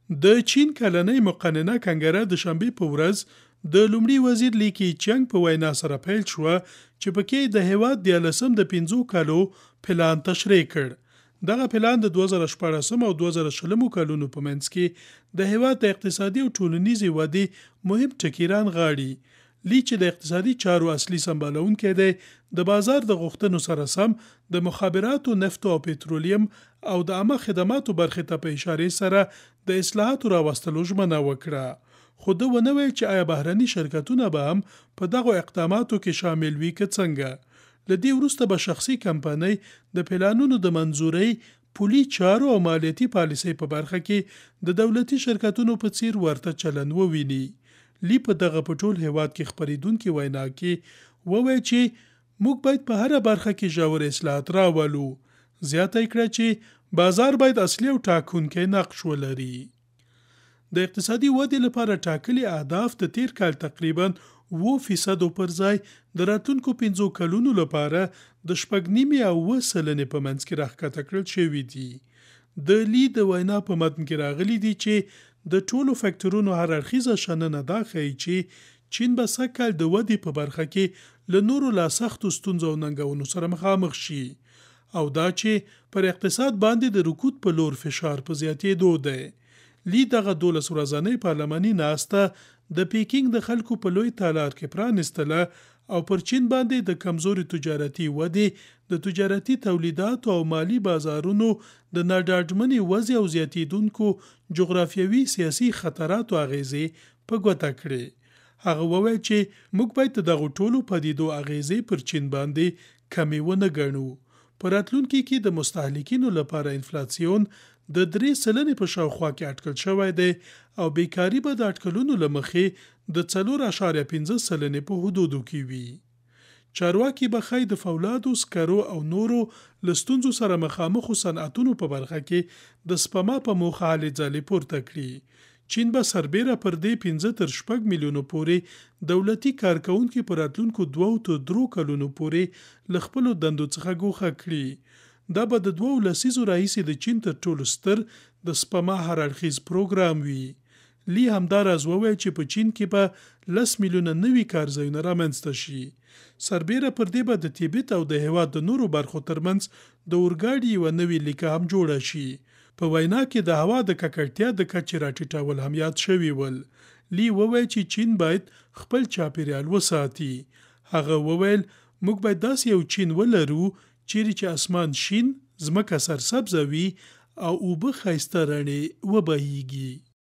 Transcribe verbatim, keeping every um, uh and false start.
د چین کلنۍ مقننه کنګره د شنبې په ورځ د لومړي وزیر لی کیچینګ په وینا سره پیل شوه چې پکې د هیواد دیارلسم د پنځو کالو پلان تشریح کړ. دغه پلان د دوه زره شپاړسم او دوه زره شلمو کلونو په منځ کې د هیواد د اقتصادي او ټولنیزې ودې مهم ټکي رانغاړي. لی چې د اقتصادي چارو اصلي سمبالونکی دی، د بازار د غوښتنو سره سم د مخابراتو، نفتو او پټرولیم او د عامه خدماتو برخې ته په اشارې سره د اصلاحاتو راوستلو ژمنه وکړه. خو ده ونه ویل چې آیا بهرني شرکتونه به هم په دغو اقداماتو کې شامل وي که څنګه. له دې وروسته به شخصي کمپنۍ د پلانونو د منظورۍ، پولي چارو او مالیاتي پالیسۍ په برخه کې د دولتي شرکتونو په څیر ورته چلن وویني. لی په دغه په ټول هیواد کې خپریدونکې وینا کې وویل چې موږ باید په هره برخه کې ژور اصلاحات راولو. زیاته یې کړه چې بازار باید اصلي او ټاکونکی نقش ولري. د اقتصادي ودې لپاره ټاکلي اهداف د تیر کال تقریبا اوه فیصدو پر ځای د راتلونکو پنځو کلونو لپاره د شپږ نیمې او اوه سلنې په منځ کې راښکته کړل شوي دي. د لی د وینا په متن کې راغلي دي چې د ټولو فکټورونو هر اړخیزه شننه دا ښیي چې چین به سږ کال د ودې په برخه کې له نورو لا سختو ستونزو او ننګونو سره مخامخ شي، او دا چې پر اقتصاد باندې د رکود په لور فشار په زیاتېدو دی. لی دغه دولس ورځنۍ پارلماني ناسته د پیکینګ د خلکو په لوی تالار کې پرانستله او پر چین باندې د کمزوري تجارتي ودې، د تجارتي تولیداتو او مالی بازارونو د ناډاډمنې وضع او زیاتېدونکو جغرافیوي سیاسي خطراتو اغیزې په ګوته کړې. هغه وویل چې موږ باید د دغو ټولو پدیدو اغیزې پر چین باندې کمې ونه ګڼو. په راتلونکي کې د مستهلکینو لپاره انفلاسیون د درې سلنې په شاوخوا کې اټکل شوی دی او بیکاري به د اټکلونو له مخې د څلور اعشاریه پنځه سلنې په حدودو کې وي. چارواکي به ښایي د فولادو، سکرو او نورو له ستونزو سره مخامخو صنعتونو په برخه کې د سپما په موخه هلې ځلې پورته کړي. چین به سربیره پر دې پنځه تر شپږ میلیونو پورې دولتي کارکونکي په راتلونکو دوو تر درو کلونو پورې له خپلو دندو څخه ګوښه کړي. دا به د دوو لسیزو راهیسې د چین تر ټولو ستر د سپما هر اړخیز پروګرام وي. لی همداراز وویل چې په چین کې به لس میلیونه نوي کارځایونه رامنځته شي. سربیره پر دې به د تیبت او د هیواد د نورو برخو ترمنځ د اورګاډي یوه نوې لیکه هم جوړه شي. په وینا کې د هوا د ککړتیا د کچې راټیټول هم یاد شوي ول. لی وویل چې چین باید خپل چاپیریال وساتي. هغه وویل موږ باید داسې یو چین ولرو چیرې چې اسمان شین، ځمکه سرسبزه وي او اوبه ښایسته رڼې وبهیږي.